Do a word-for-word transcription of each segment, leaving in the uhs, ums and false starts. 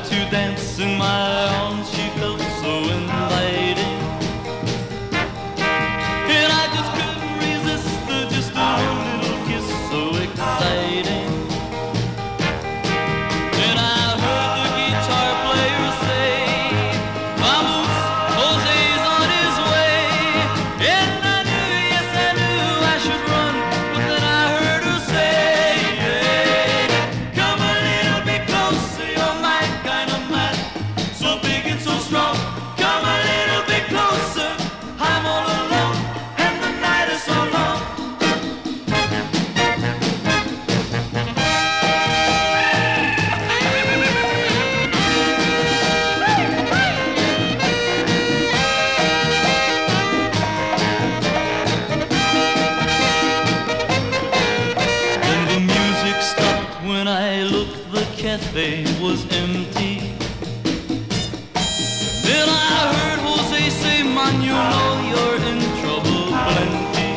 to dance in my arms. She felt so inviting, and I just couldn't resist her. Just a little kiss, so exciting. Then I heard the guitar player say, "Vamos, Jose's on his way." And I knew, yes I knew I should run, but then I heard her say, "Come a little bit closer, you're my kind of man, so big and so strong. Come a little bit closer, I'm all alone, and the night is so long." Then the music stopped when I looked, the cafe was empty. Then I heard Jose say, "Man, you know you're in trouble plenty."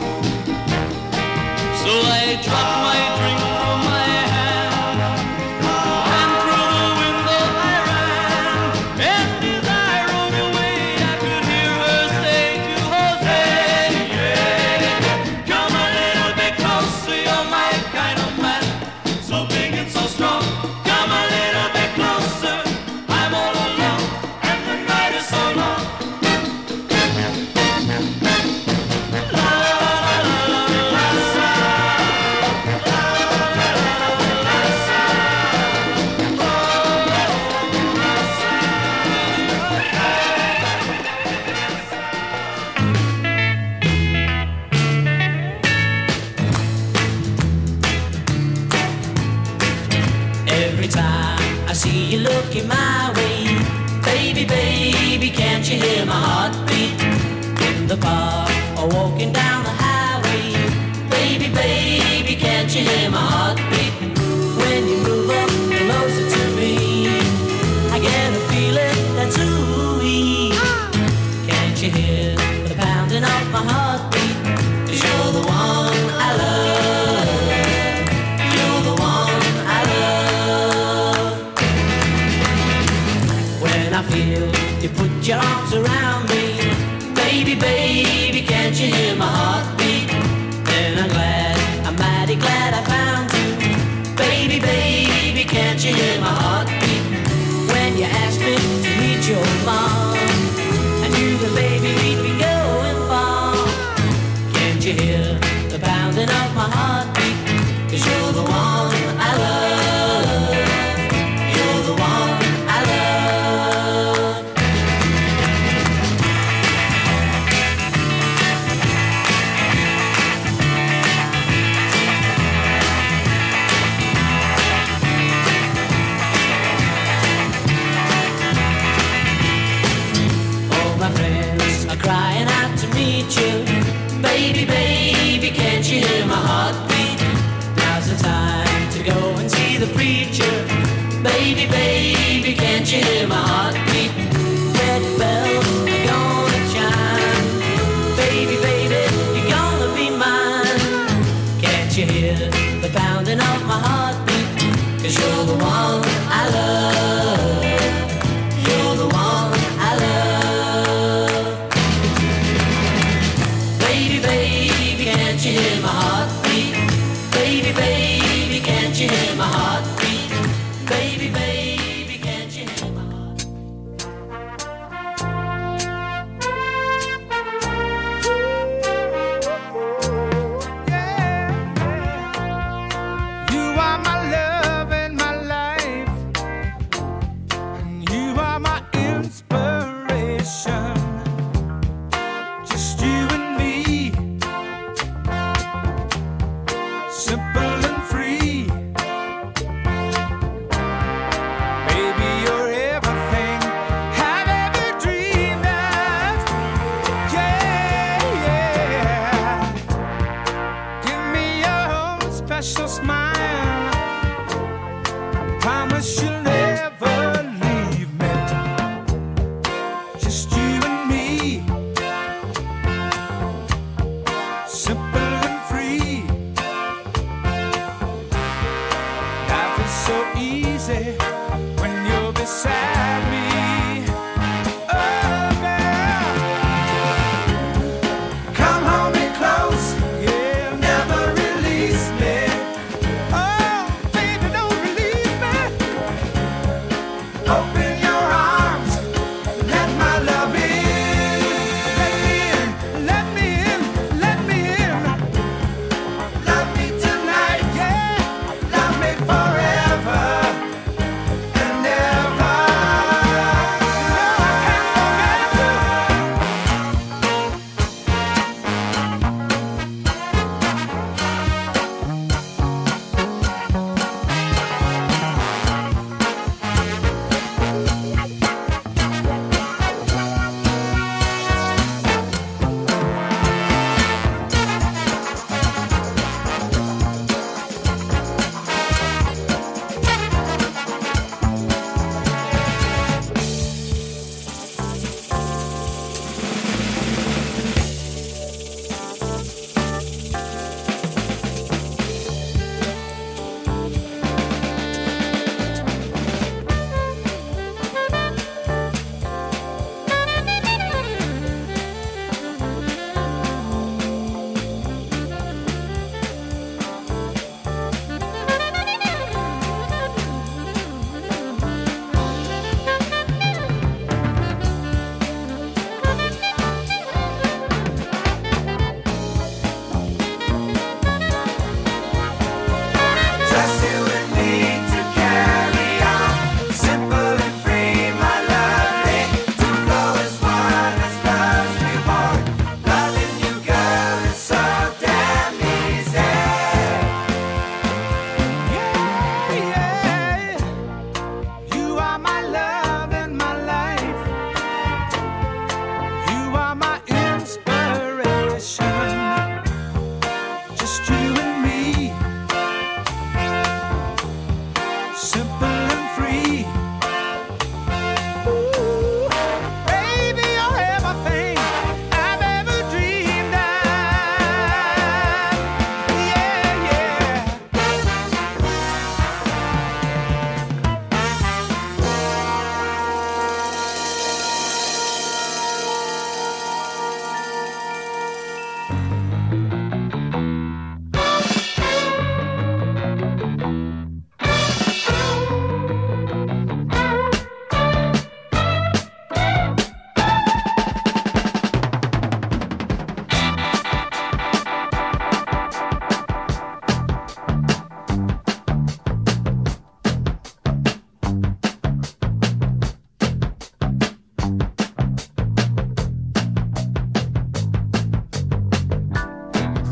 So I dropped my drink from my hand, and through the window I ran. And as I rode away, I could hear her say to Jose, "Come a little bit closer, you're my kind of man, so big and so strong. Come a little bit closer, I'm all alone, and the night is so long." La la la la la la. Every time I see you looking my way, baby, baby, can't you hear my heartbeat? In the park or walking down the highway, baby, baby, can't you hear my heartbeat? When you move up closer to me, I get a feeling that's ooh-wee. Can't you hear the pounding of my heartbeat? 'Cause you're the one I love. You're the one I love. When I feel you put your arms around me, baby, baby, can't you hear my heartbeat? Then I'm glad, I'm mighty glad I found you, baby, baby, can't you hear my heartbeat? When you asked me to meet your mom, I knew that baby we'd be going far. Can't you hear the pounding of my heartbeat? 'Cause you're the one I love. You're the one I love.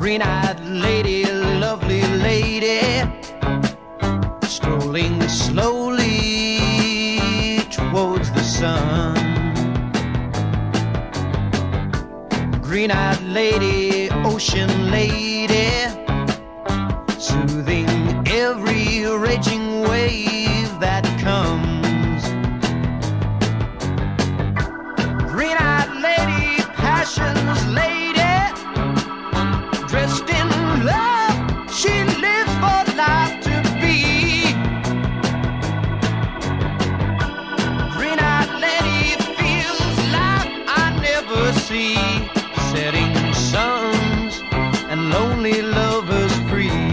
green-eyed lady, lovely lady, strolling slowly towards the sun. Green-eyed lady, ocean lady, soothing every raging wave that comes. Green-eyed lady, passion's lady, dressed in love, she lives for life to be. Green-eyed lady feels life I never see, setting suns and lonely lovers free.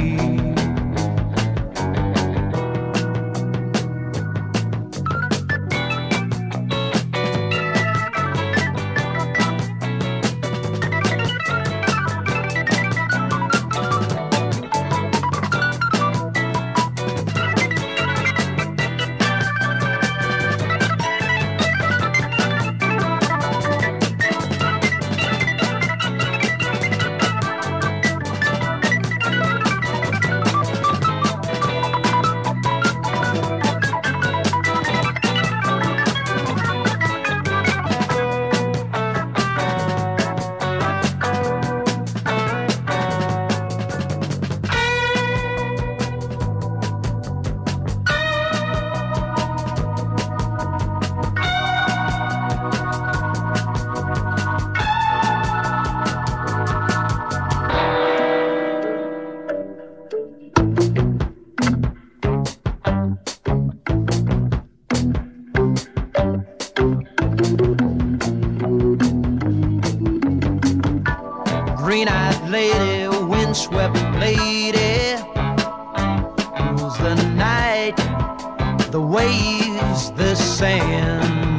Green-eyed lady, windswept lady, rules the night, the waves, the sand.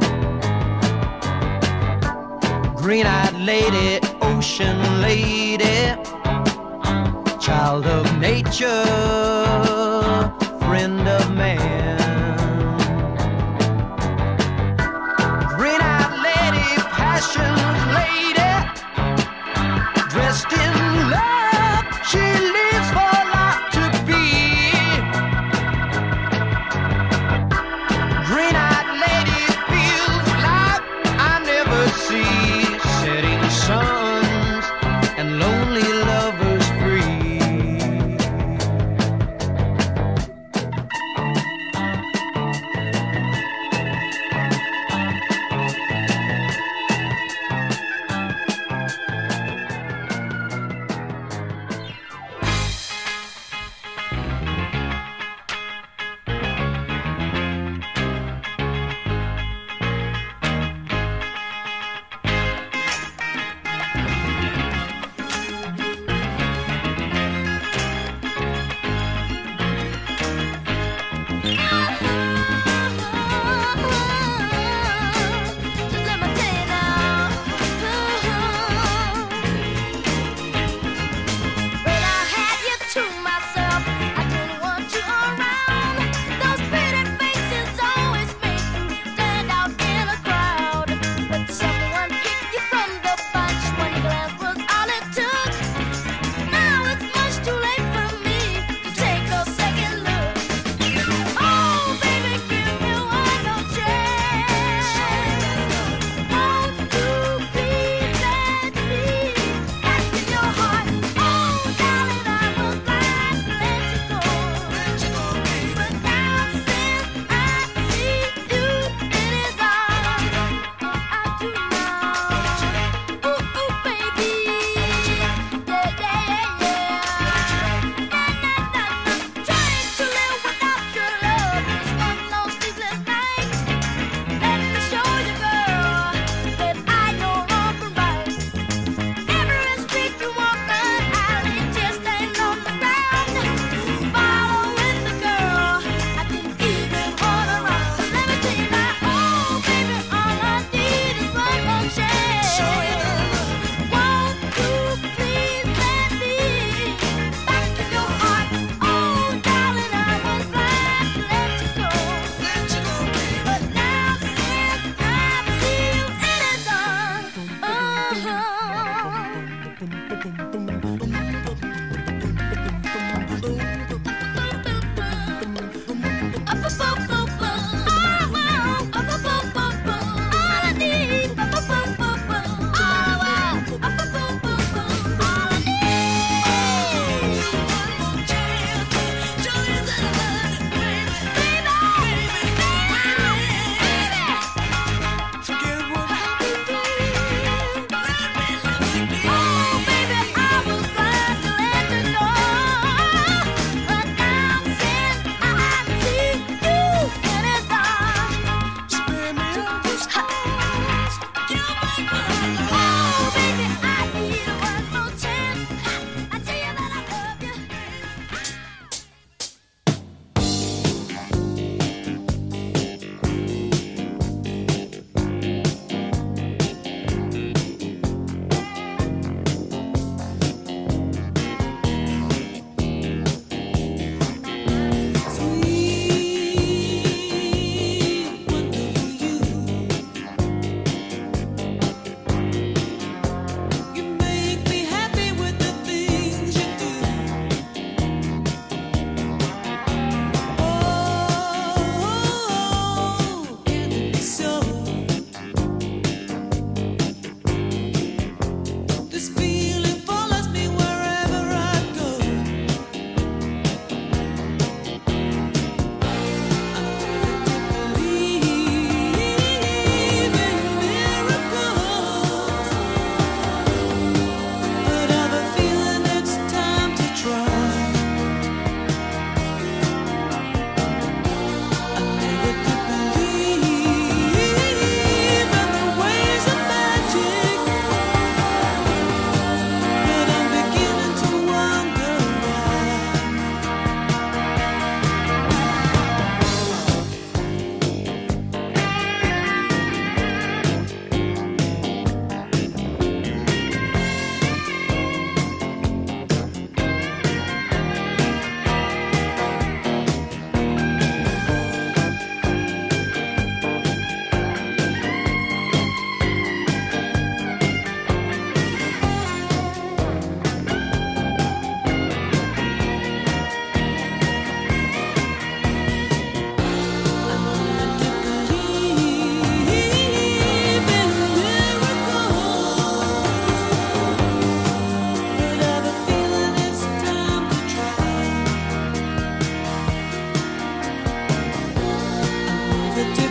Green-eyed lady, ocean lady, child of nature, friend of man. Green-eyed lady, passion's lady, dressed in love, she lives for life to be. Green-eyed lady feels life I never see, setting suns and lonely lovers free.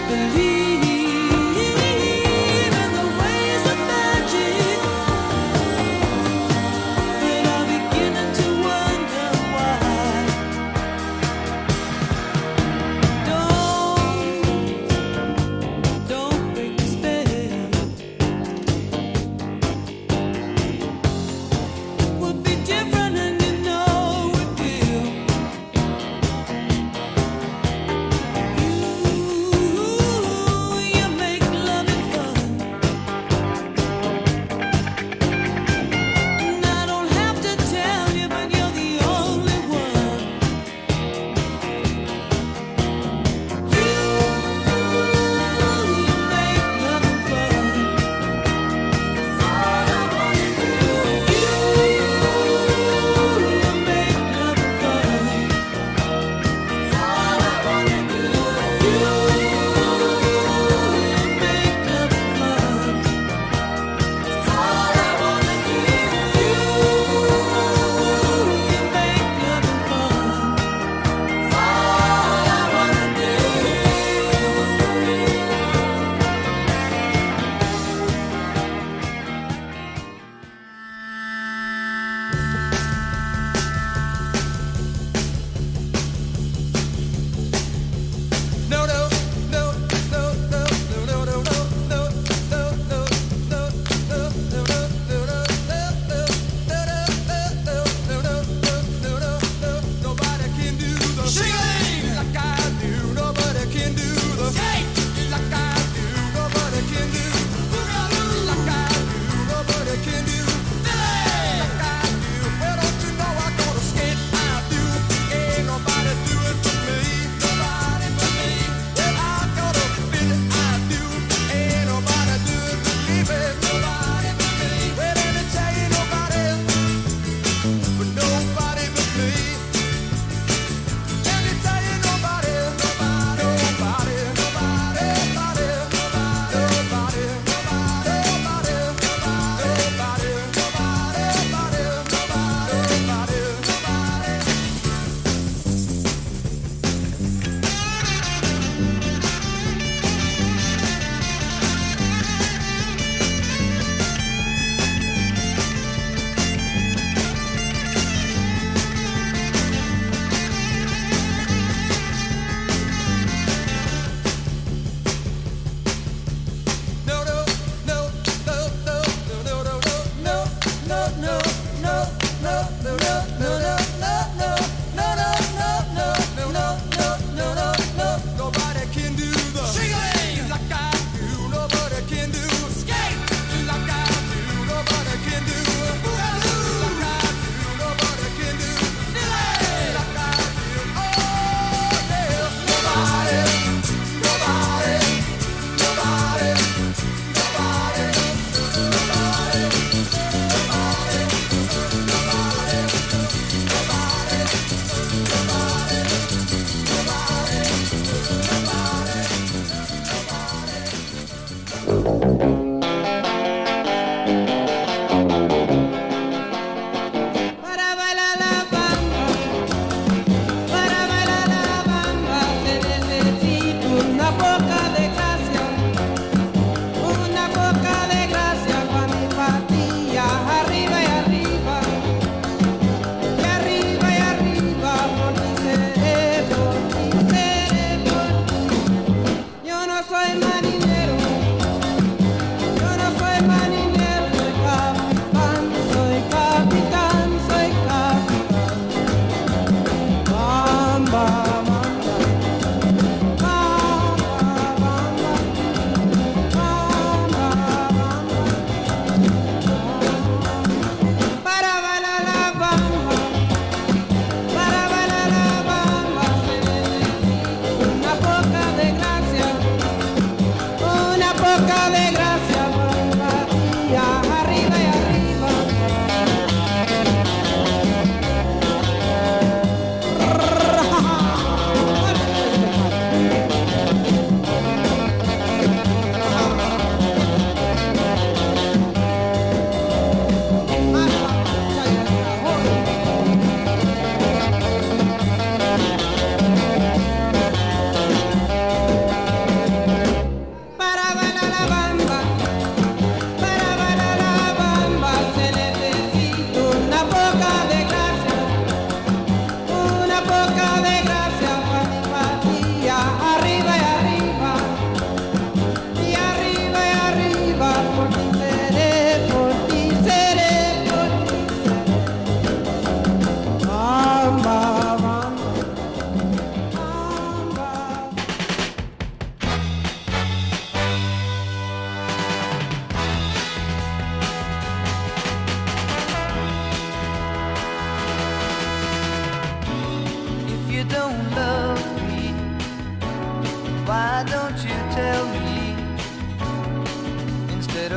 Ooh.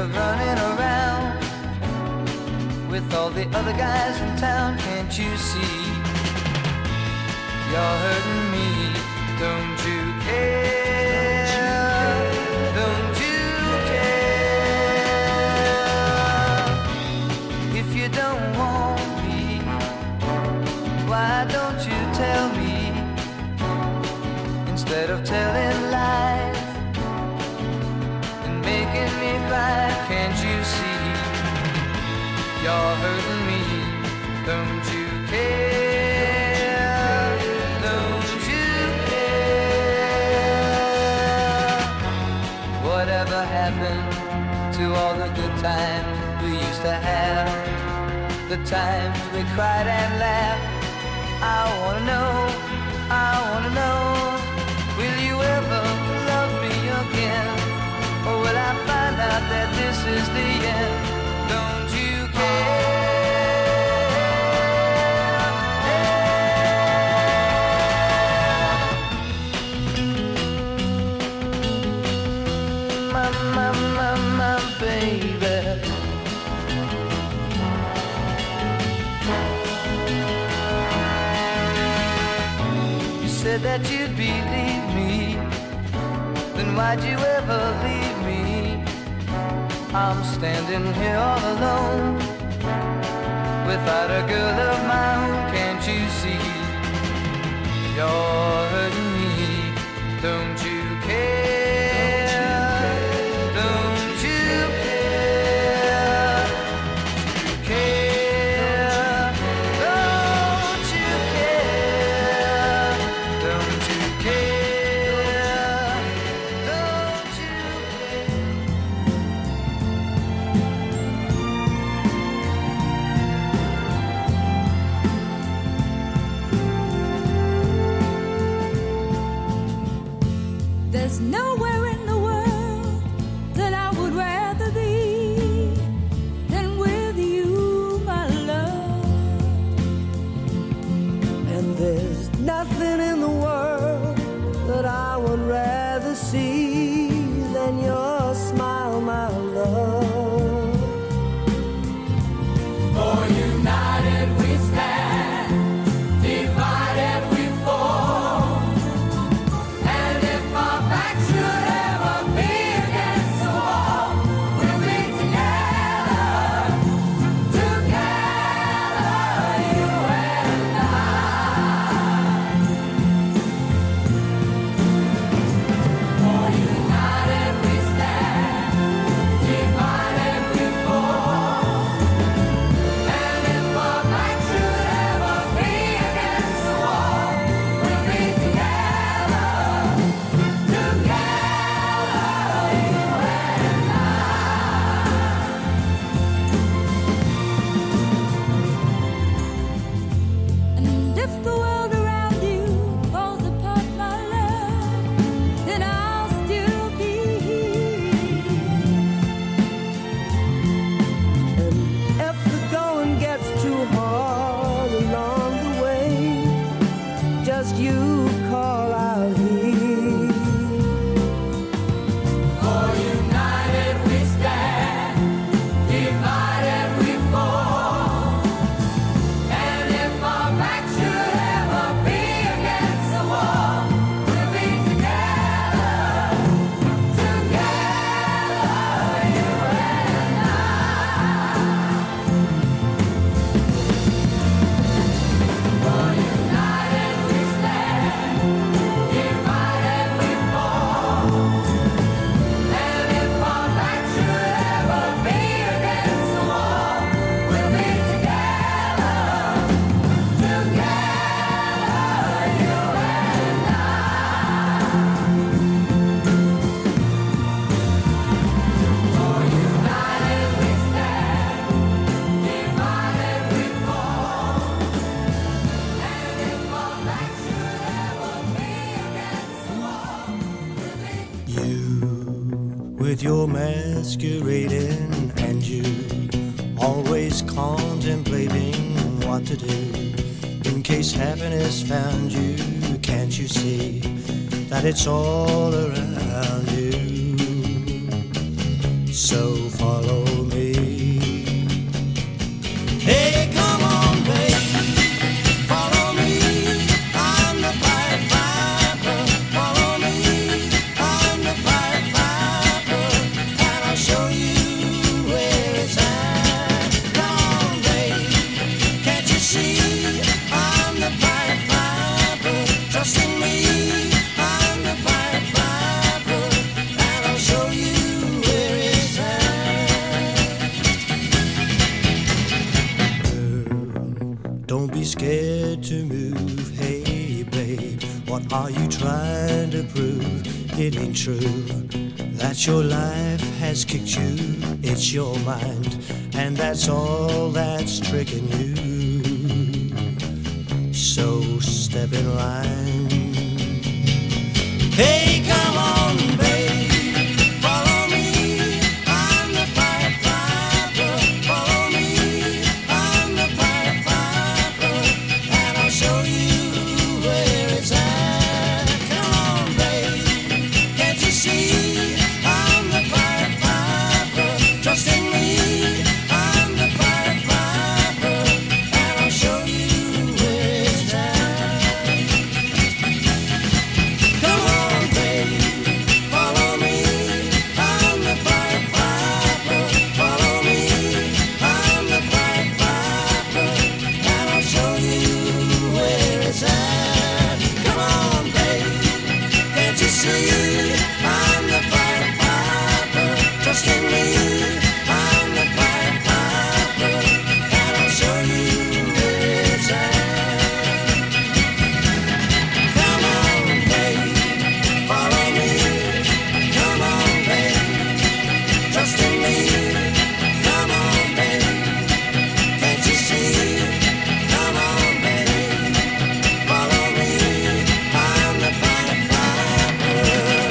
of running around with all the other guys in town. Can't you see you're hurting me? Don't you care? Don't you care? If you don't want me, why don't you tell me instead of telling lies and making me cry? Can't you see you're hurting me? Don't you care? Don't you care? Whatever happened to all the good times we used to have? The times we cried and laughed. I wanna know, I wanna know, will you ever love me again? Or will I find out that this is the end? Don't you care? My, my, my, my baby. You said that you'd believe me, then why'd you ever leave me? I'm standing here all alone without a girl of my own. Can't you see you're hurting me? Don't you care? Don't you care? Care? Don't you care? Don't you care? Don't you care? There's nowhere in the world that I would rather be than with you, my love. And there's nothing in the world that I would rather see than your smile, my love. For united we stand, divided we fall. And if our backs should ever be against the wall, we'll be together, together, you and I. For united we stand, divided we fall. And if our backs should ever be against the wall, we'll be together, together, you and I. And if the world around you falls apart, my love, then I'll still be here. And if the going gets too hard along the way, just you call out here. For united we stand, divided we fall. And if our backs should ever be against the wall, we'll be together, together, you and I. For united we stand, divided we fall. And if our backs should ever be against the wall, we'll be together, together, you and I. For united we stand, divided we fall. And if our backs should ever be against the wall, we'll be You, with your masquerading, and you always contemplating what to do in case happiness found you. Can't you see that it's all around you? So follow me. Hey, come on, baby, follow me. I'm the Pied Piper. Follow me. I'm the Pied Piper, and I'll show you where it's at. Come on, baby, can't you see? I'm the Pied Piper. Trust in me. I'm the Pied Piper, and I'll show you where it's at. Girl, don't be scared to move. Hey, babe, what are you trying to prove? It ain't true that your life has kicked you. It's your mind, and that's all that's tricking you. So step in line. Hey, come on, baby, follow me. I'm the Pied Piper. Follow me. I'm the Pied Piper, and I'll show you where it's at. Come on, baby, can't you see? I'm the Pied Piper. Trust in me. I'm the Pied Piper, and I'll show you where it's at. Come on, baby, follow me. I'm the Pied Piper. Follow me. I'm the Pied Piper, and I'll show you where it's at. Come on, baby, can't you see? I'm the Pied Piper. Trust in me. I'm the Pied Piper, and I'll show you where it's at. Come on, baby, follow me. Come on, baby, trust in me. Come on, baby, can't you see? Come on, baby, follow me. I'm the Pied Piper.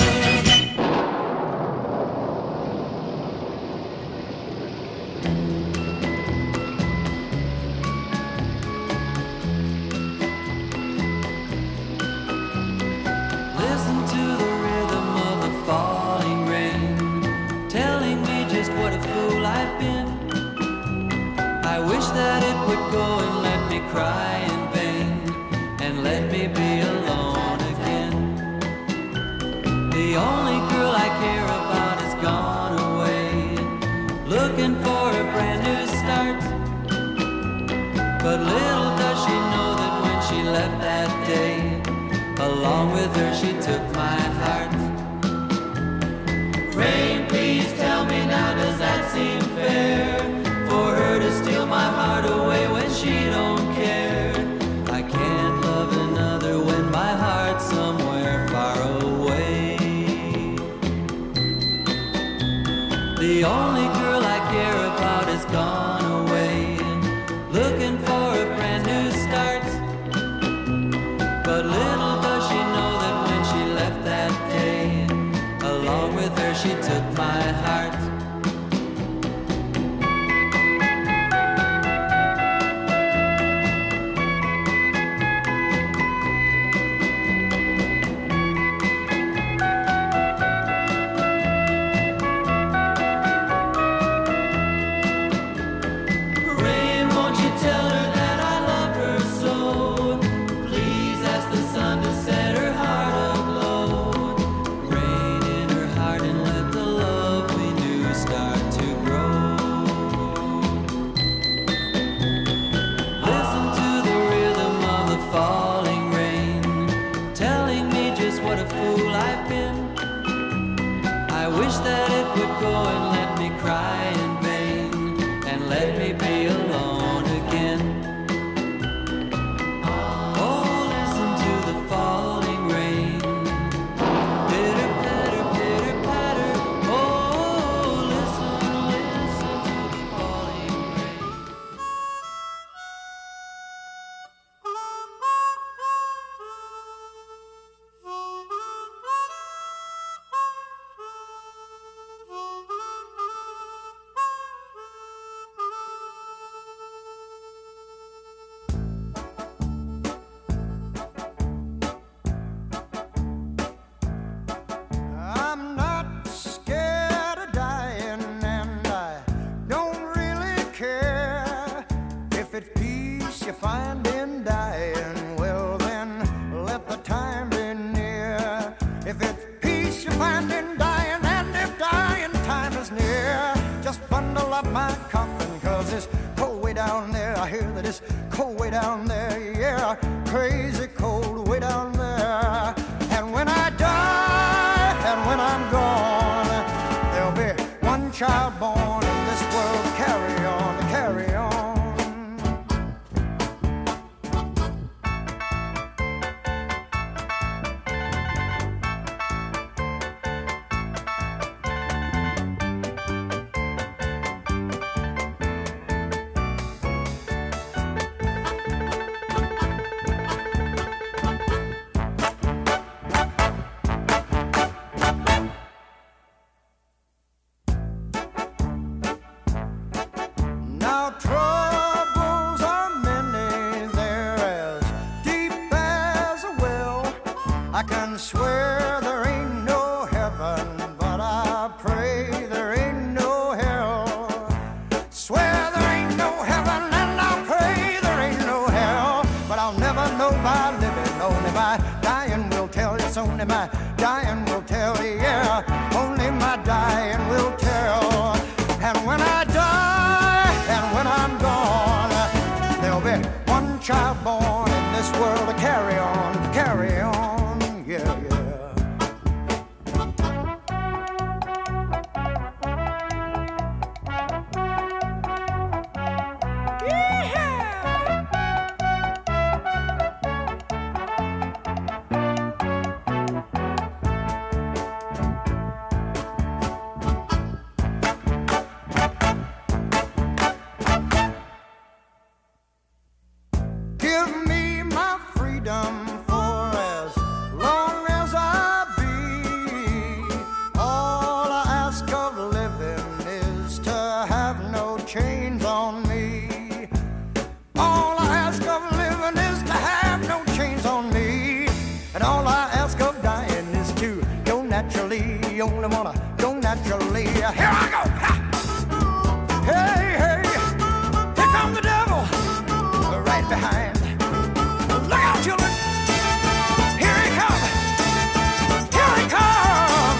Listen to the rhythm of the falling rain, telling me just what a fool I've been. I wish that it would go and let me cry in vain, and let me be alone again. The only girl I care about has gone away, looking for a brand new start. But little does she know that when she left that day, along with her she took my heart. Rain, please tell me now, does that seem fair? For her to steal my heart away when she don't care. I can't love another when my heart's somewhere far away. The only girl I care about has gone away, looking for a brand new start. But little does she know that when she left that day, along with her she took my heart. Rain, won't you tell her that I love her so? Please ask the sun to set her heart aglow. Rain in her heart and let the love we knew start to grow. Listen to the rhythm of the falling rain, telling me just what a fool I've been. I wish that it would go and let me cry in vain, and let me be alone again. Oh, listen to the falling rain. Pitter patter, pitter patter. Oh, listen, listen to the falling rain. it's cold way down there, yeah, crazy cold way down there. And when I die, and when I'm gone, there'll be one child born in this world to carry on, to carry on. Now troubles are many, they're as deep as a well. I can swear there ain't no heaven, but I pray there ain't no hell. Swear there ain't no heaven and I pray there ain't no hell. But I'll never know by living, only my dying will tell. It's only my dying will tell, yeah, only my dying will tell. And when I die, and when I'm gone, there'll be one child born in this world to carry on, to carry on, yeah, yeah. Give me my freedom for as long as I be. All I ask of living is to have no chains on me. All I ask of living is to have no chains on me. And all I ask of dying is to go naturally. You only wanna go naturally. Here I go! Ha! Hey, hey! Here comes the devil! Right behind. Look out, children! Here he comes! Here he comes!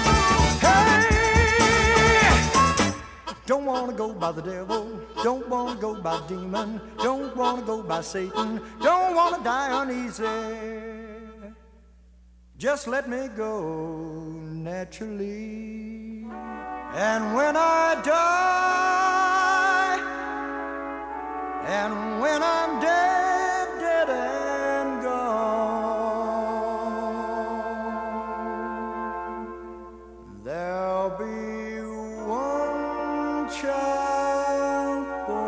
Hey! Don't want to go by the devil. Don't want to go by demon. Don't want to go by Satan. Don't want to die uneasy. Just let me go naturally. And when I die, and when I'm dead, dead and gone, there'll be one child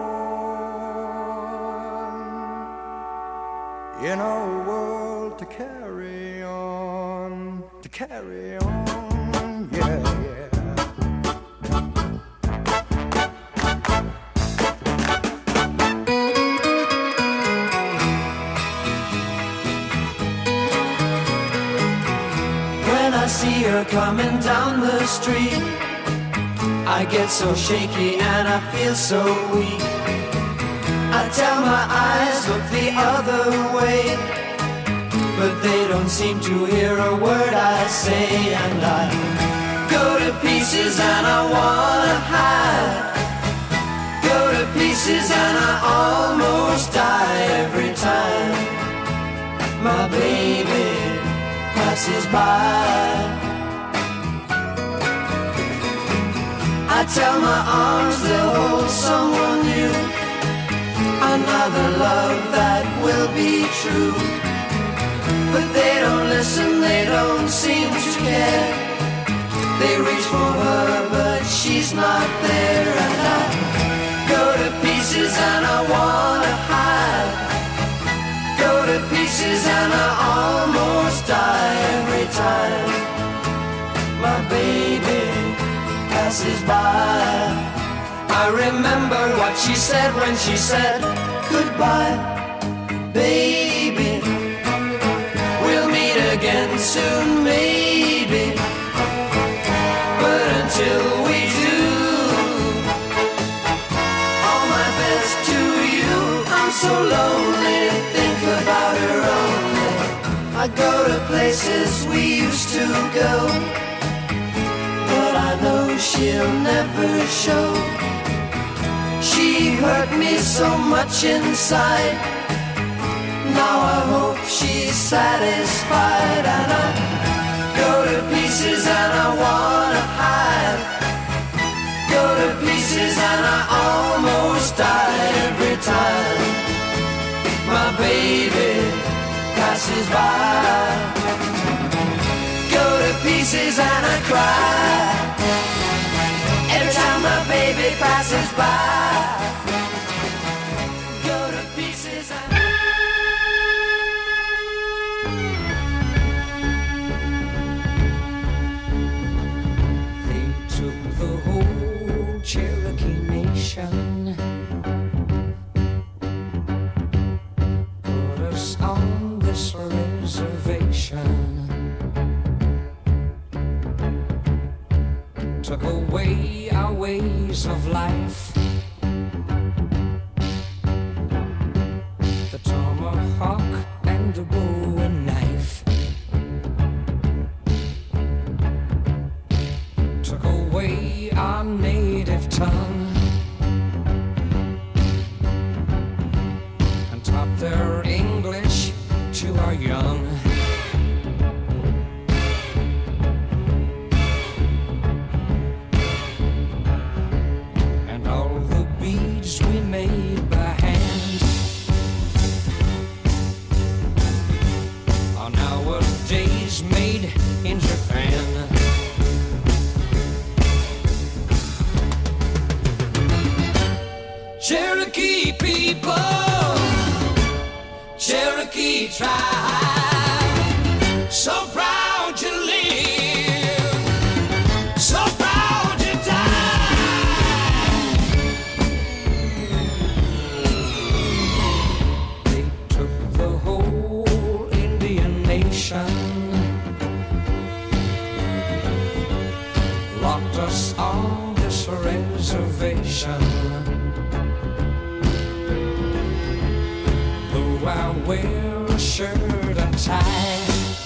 born in a world to carry on, to carry on, yeah, yeah. When I see her coming down the street, I get so shaky and I feel so weak. I tell my eyes, look the other way, but they don't seem to hear a word I say. And I go to pieces and I wanna hide. Go to pieces and I almost die every time my baby passes by. I tell my arms they'll hold someone new, another love that will be true. But they don't listen, they don't seem to care. They reach for her, but she's not there. And I go to pieces and I wanna hide. Go to pieces and I almost die every time my baby passes by. I remember what she said when she said goodbye. Baby, we'll meet again soon, maybe. But until we do, all my best to you. I'm so lonely, think about her only. I go to places we used to go, but I know she'll never show. She she hurt me so much inside. Now I hope she's satisfied, and I go to pieces and I wanna hide. Go to pieces and I almost die every time my baby passes by. Go to pieces and I cry every time my baby passes by. Go to pieces and they took the whole Cherokee Nation, put us on this reservation, took away our ways of life. The tomahawk and the bowie knife took away our native tongue and taught their English to our young. We made by hand are nowadays made in Japan. Cherokee people, Cherokee tribe, so proud to live, so proud to die. They took the whole Indian nation, locked us on this reservation. I wear a shirt and tie,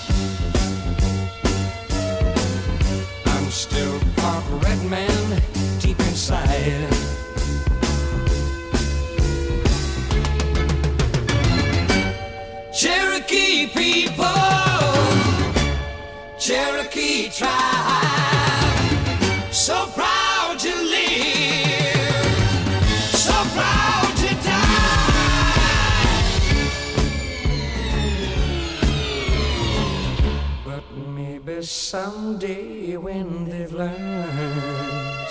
I'm still part red man deep inside. Cherokee people, Cherokee tribe, so proud to live, so proud to die. But maybe someday when they've learned,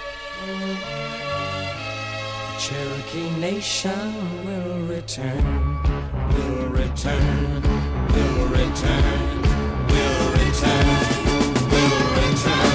the Cherokee Nation will return, will return, will return, will return, will return.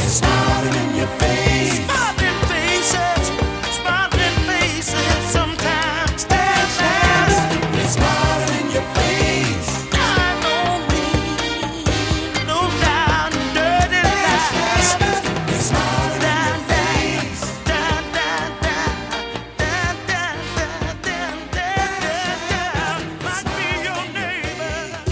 smiling in your face. Smiling faces, smiling faces sometimes. Dance, dance, it's smiling in your face. I don't mean no down dirty lies. It's smiling in your face. Down, down, down, down, down, down, down, down, down. Might be your neighbor.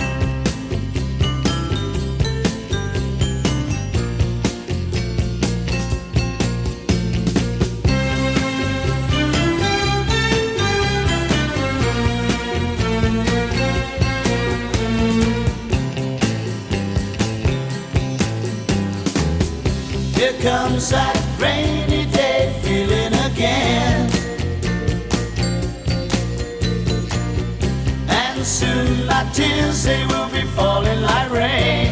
Here comes that rainy day feeling again. And soon my tears, they will be falling like rain.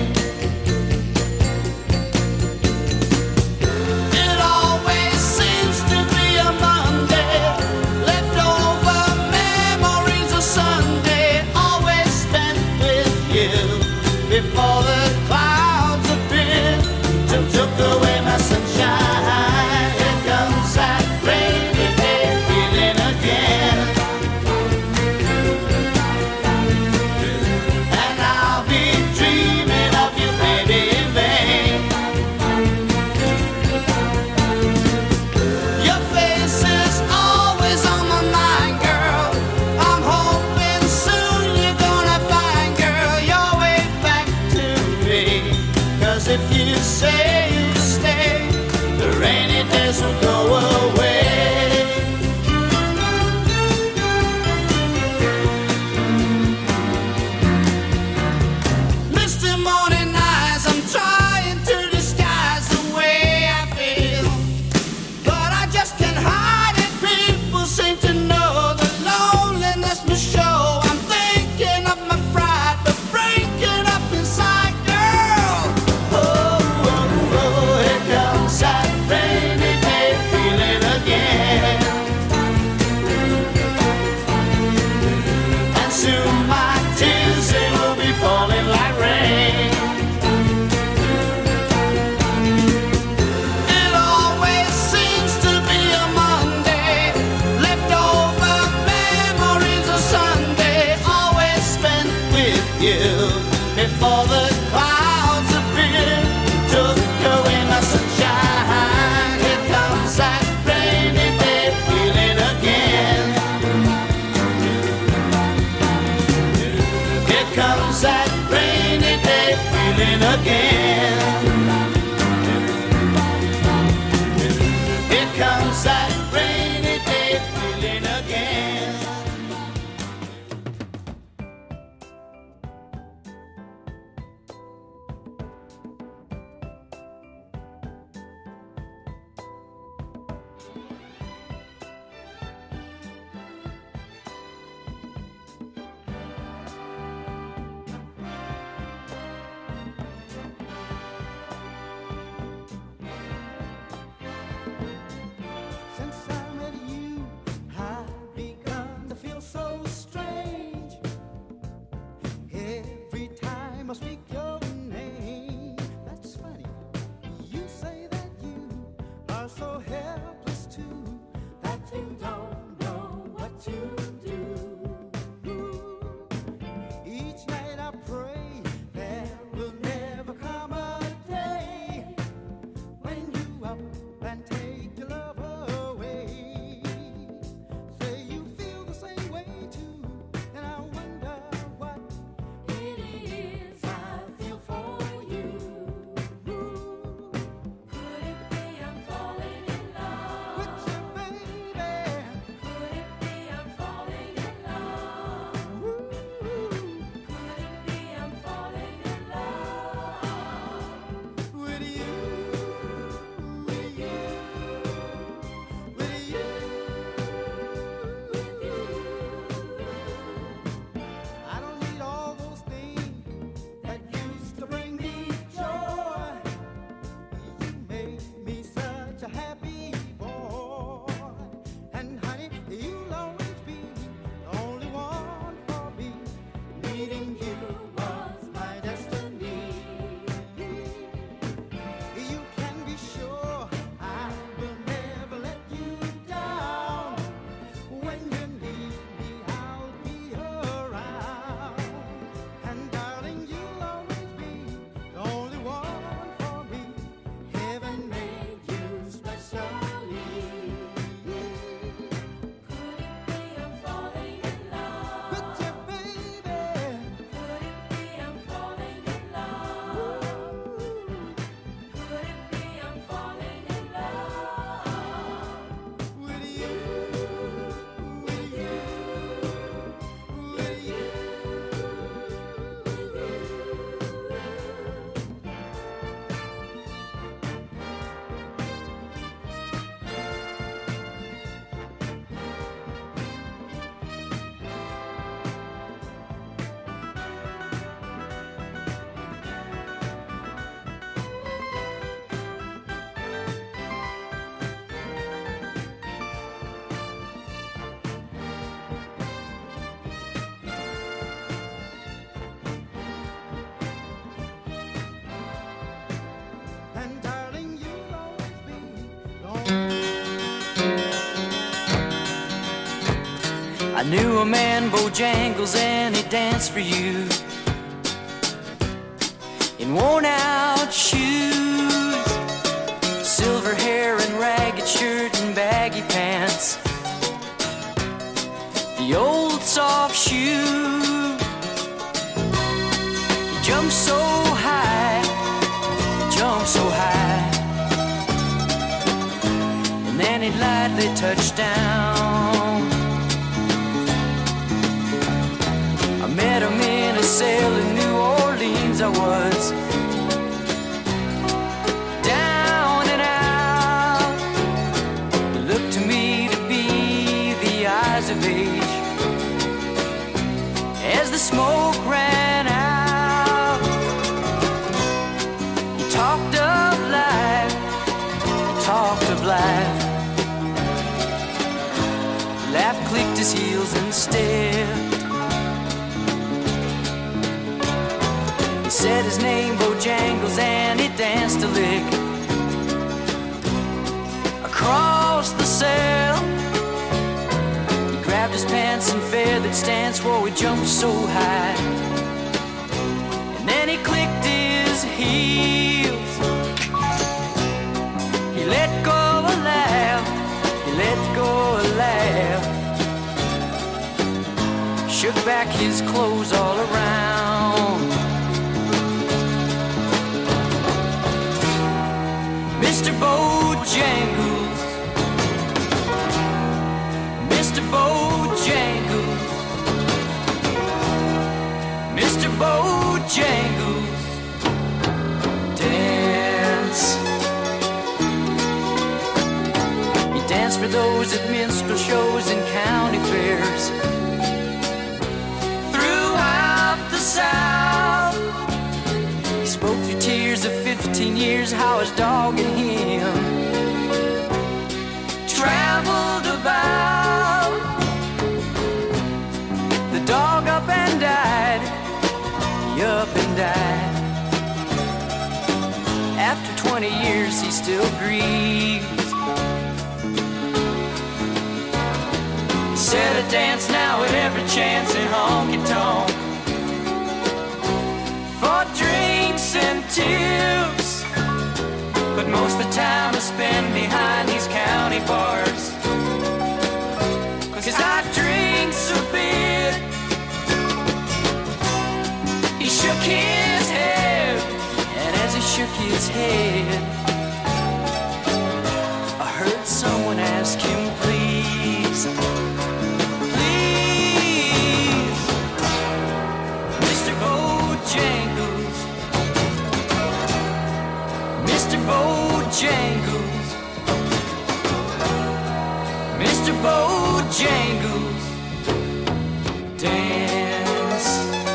It always seems to be a Monday, leftover memories of Sunday, always spent with you before the clouds appeared and took away my sunshine. Here comes that rainy day feeling again. And I'll be dreaming I knew a man, Bojangles, and he danced for you in worn out shoes, silver hair and ragged shirt and baggy pants, the old soft shoe. He jumped so high, jumped so high, and then he lightly touched down. I met him in a cell in New Orleans. I was down and out. He looked to me to be the eyes of age as the smoke ran out. He talked of life, he talked of life. He laughed, clicked his heels and stared. Said his name, Bojangles, and he danced a lick across the cell. He grabbed his pants and feathered stance, whoa, he jumped so high. And then he clicked his heels. He let go a laugh, he let go a laugh. Shook back his clothes all around. Mister Bojangles, Mister Bojangles, Mister Bojangles, dance. He danced for those at minstrel shows and county fairs throughout the South. He spoke through tears of fifteen years, how his dog and him traveled about. The dog up and died, he up and died. After twenty years he still grieves. He said I dance now at every chance in honky-tonk for drinks and tips, but most of the time I spend behind these county bars, 'cause I drink so bit. He shook his head, and as he shook his head, I heard someone ask him, please, please, Mister Bojangles, Mister Bojangles, Mister Bojangles, dance.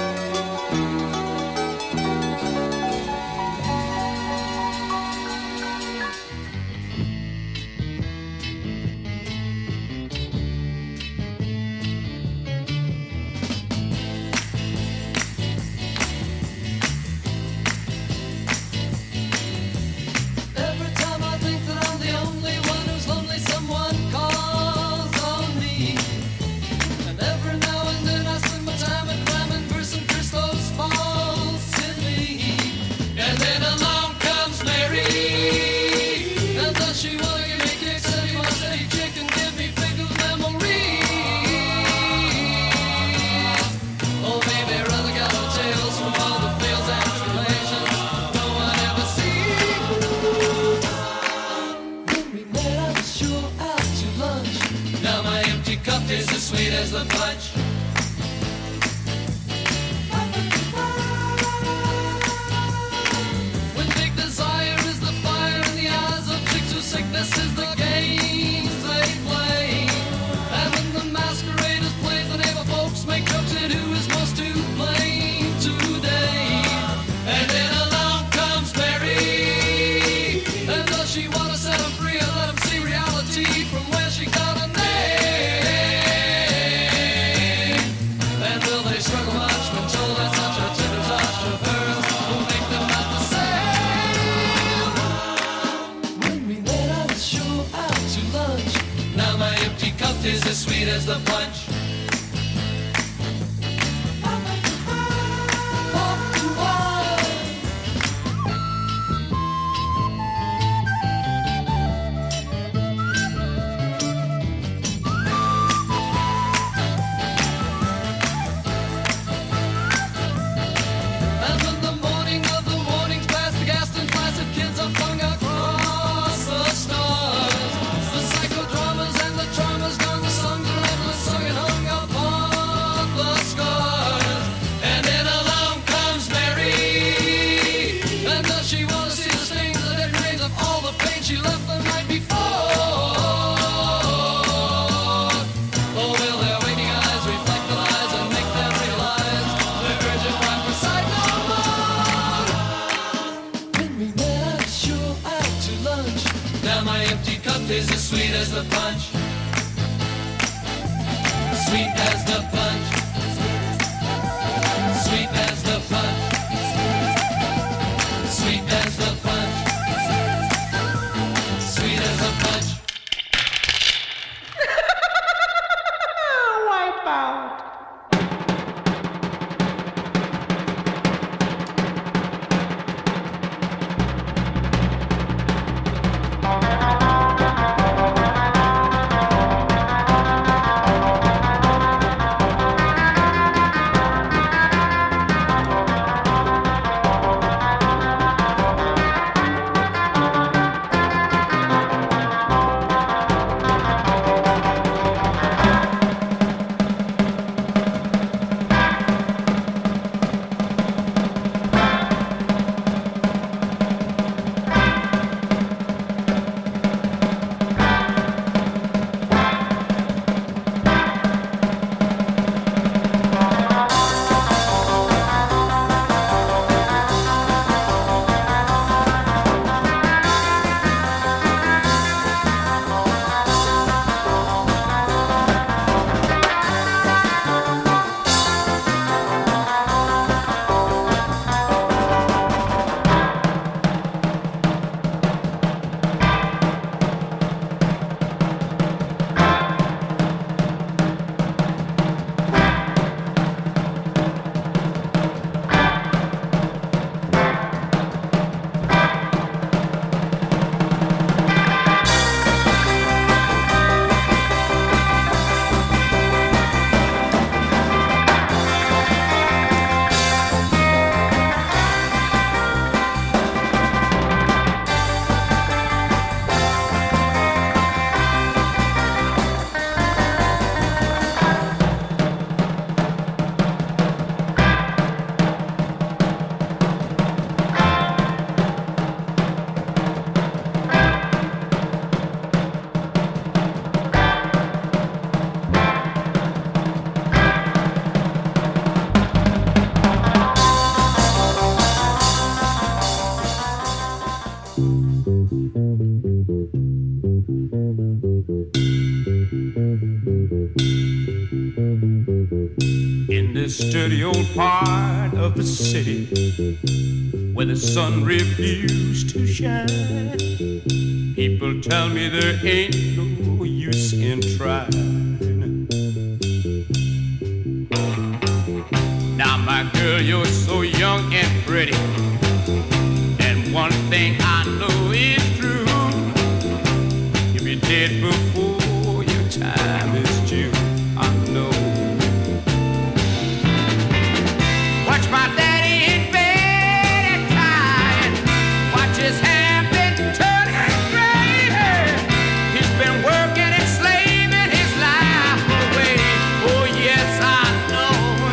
Every time I think that I'm the only one who's lonely, someone calls on me. And every now and then I spend my time at climbing for some crystals falsely. And then along comes Mary, and does she wanna give me kicks and my steady chicken, give me pickled memories. Oh baby, rather got no tales from all the fails and tribulations no one ever sees. When we met, I was sure out to lunch. Now my empty cup is as sweet as the punch. When big desire is the fire in the eyes of chicks whose sickness is the games they play. And when the masquerade is played, the neighbor folks make jokes at who is most to blame today. And then along comes Mary, and does she want to set him free or let him see reality from where she got a name? And will they struggle much when told that such a tender touch of hers will make them not the same? When we met, I was sure out to lunch. Now my empty cup is as sweet as the punch. she left the night before. Oh, will their waking eyes reflect the lies and make them realize the urgent cry for sight no more? When we met, I was sure out to lunch. Now my empty cup is as sweet as the punch. Sweet as the punch. Sweet as the punch. Sweet as the punch. Sweet as the punch. Wipe out. In this dirty old part of the city where the sun refused to shine, people tell me there ain't no use in trying. Now my girl, you're so young and pretty, and one thing I know is true: you'll be dead before your time is due. I know. Watch my daddy in bed and crying. Watch his hair been turning gray. He's been working and slaving his life away. Oh yes, I know.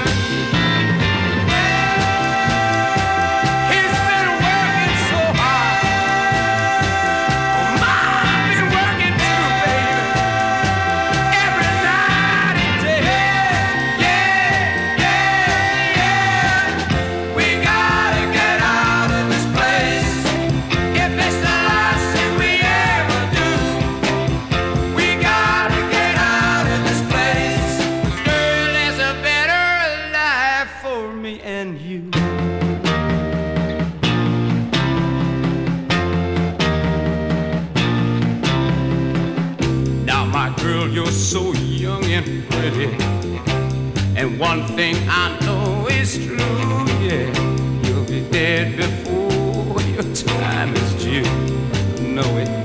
He's been working so hard. Oh, my, I've been working too, baby. Every night and day. Yeah, yeah, yeah. We gotta get out of this place. If it's the last thing we ever do, we gotta get out of this place. 'Cause girl, there's a better life for me and you. Now my girl, you're so young and pretty, and one thing I know is true, yeah, you'll be dead before your time is due. Know it.